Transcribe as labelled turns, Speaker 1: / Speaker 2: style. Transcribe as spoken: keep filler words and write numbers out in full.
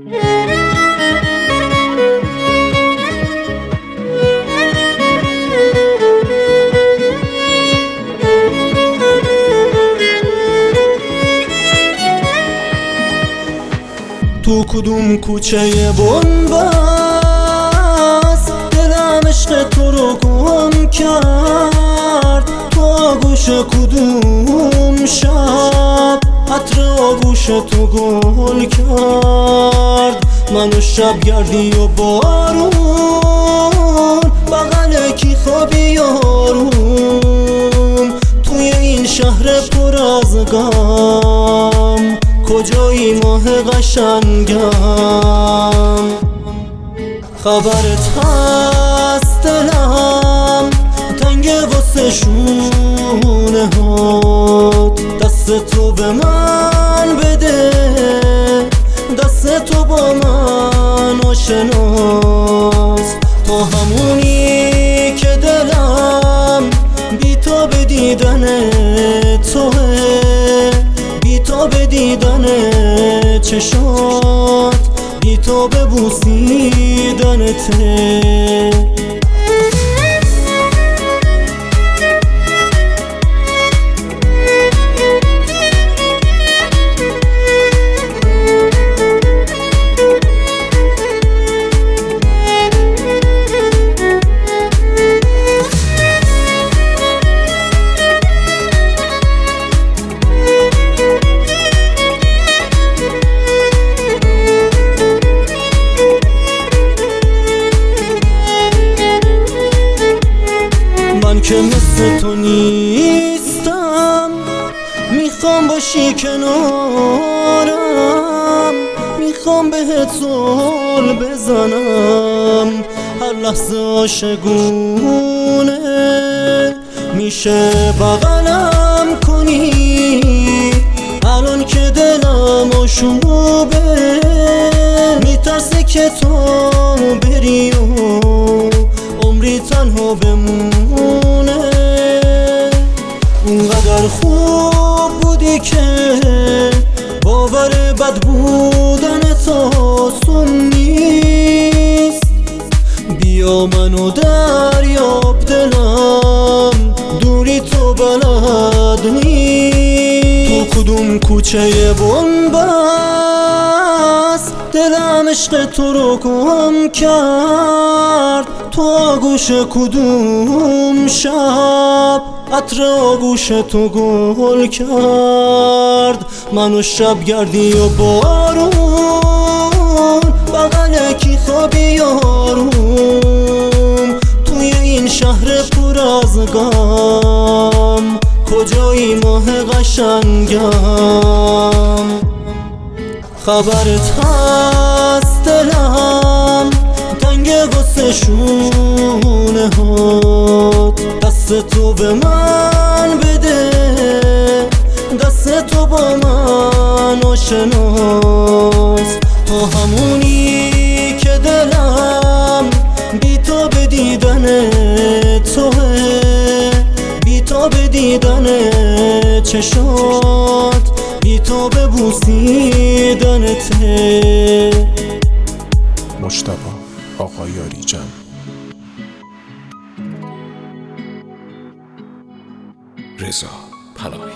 Speaker 1: تو کدوم کوچه بنبست دلم عشق تو رو گم کرد؟ تو آغوش کدوم شب عطر آغوش تو گل کرد؟ منو شبگردی و بارون بغل کی خوابی یارون توی این شهر پر از غم کجایی ماه قشنگم؟ خبرت هست دلم تنگ واسه شونه هات، دست تو به من بده، دست تو با من آشناست. تو همونی که دلم بی تو به دیدن توه، بی تو به دیدن چشات، بی تو به بوسیدنته. من که مثل تو نیستم، میخوام باشی کنارم، میخوام بهت زل بزنم، هر لحظه عاشقونه میشه بغلم کنی. الان که دلم آشوبه میترسه که تو بری و عمری تنها بمونه. اونقدر خوب بودی که باور بد بودن تو آسون نیست. بیا منو دریاب دلم دوری تو بلد نیست. تو کدوم کوچه بنبست دلم عشق تو رو گم کرد؟ تو آغوش کدوم شب عطر آغوش تو گل کرد؟ منو شبگردی و بارون بغل کی خوابی یارون توی این شهر پر از غم کجایی ماه قشنگم؟ خبرت هست دلم تنگ واسه شونه هات، دست تو به من بده، دست تو با من آشناست. تو همونی که دلم بی تو به دیدن توه، بی تو به دیدن چشات، بی تو به بوسیدنته.
Speaker 2: مجتبی آقایاریجان. رضا پلایی.